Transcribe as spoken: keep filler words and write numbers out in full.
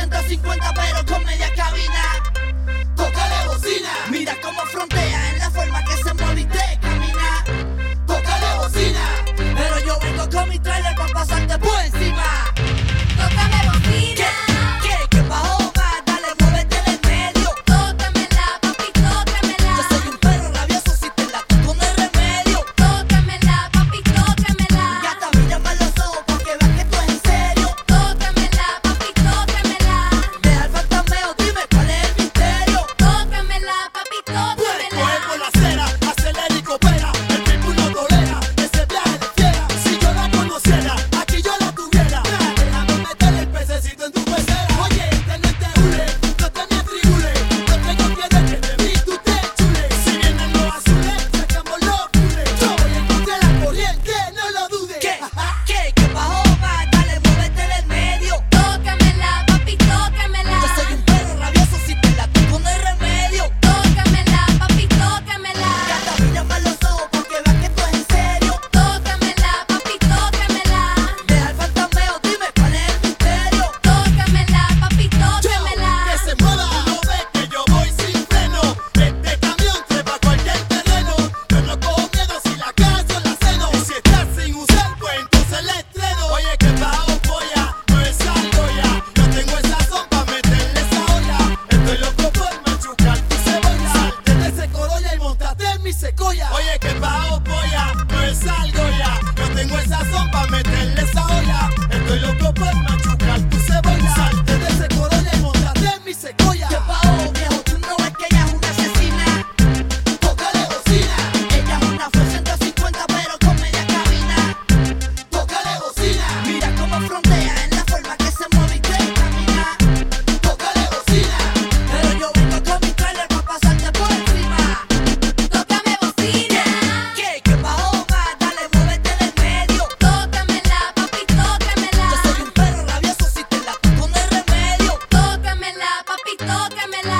ciento cincuenta pero con media cabina. Tócale bocina. Mira cómo frontea en la forma que se mueve y te camina. Tócale bocina. Pero yo vengo con mi trailer pa' pasarte por encima. Tócame bocina. ¿Qué? ¿Qué? ¿Qué bajo más? Dale, muévete del medio. Tócamela, papi, tócamela. Yo soy un perro rabioso si te la toco no hay remedio. Tócamela, papi, tócamela. Gata, mírame a los ojos pa' que veas que esto es en serio. Tócamela, papi, tócamela. Deja el fantasmeo, dime cuál es el misterio. Tócamela, papi, Coge tócamela. por la acera, acelera y coopera. El tipo no tolera ese viaje de fiera. Si yo la conociera, aquí yo la tuviera. Déjame meter el pececito en tu pecera. Oye, este no te hule, no te me atribule. No tengo piedra que de mí tú te chules. Si vienen los azules, sacamos los pules. Yo voy en contra de la corriente, no lo dudes. ¿Qué? ¿Qué? ¿Qué bajo más? Dale, muévete del medio. Tócamela, papi, tócamela. Yo soy un perro rabioso si te la toco no hay remedio. Tócamela, papi, tócamela. Gata, mírame a los ojos pa' que veas que esto es en serio. Tócamela, papi, tócamela. Deja el fantasmeo, dime cuál es el misterio. Tócamela, papi, tócamela. Que se mueva, no ve que yo voy sin freno. Este camión trepa cualquier terreno. Yo no cojo miedo si la canción la ceno. Y si estás sin usar, pues entonces le estreno. Oye, que bajo polla, no es algo ya. Yo tengo esa sopa, meterle esa olla. Estoy loco por machucar tu cebolla. Salte de ese corolla y montate en mi secoya. Oye, que bajo polla, no es algo ya. Yo tengo esa sopa, meterle esa olla. Estoy loco por machucar tu cebolla. Salte de ese corolla y montate en mi secoya. ¿Qué bajo, viejo? Tú no ves que ella es una asesina. Tócale bocina, Ella es una Ford ciento cincuenta pero con media cabina. tócale bocina, Mira cómo frontea en la forma que se mueve y te camina. tócale bocina. Pero yo vengo con mi trailer pa' pasarte por encima. Tócame bocina. ¿Qué? ¿Qué bajo más? Dale, muévete del medio. Tócamela, papi, tócamela. Yo soy un perro rabioso si te la toco no hay remedio. Tócamela, papi, tócamela.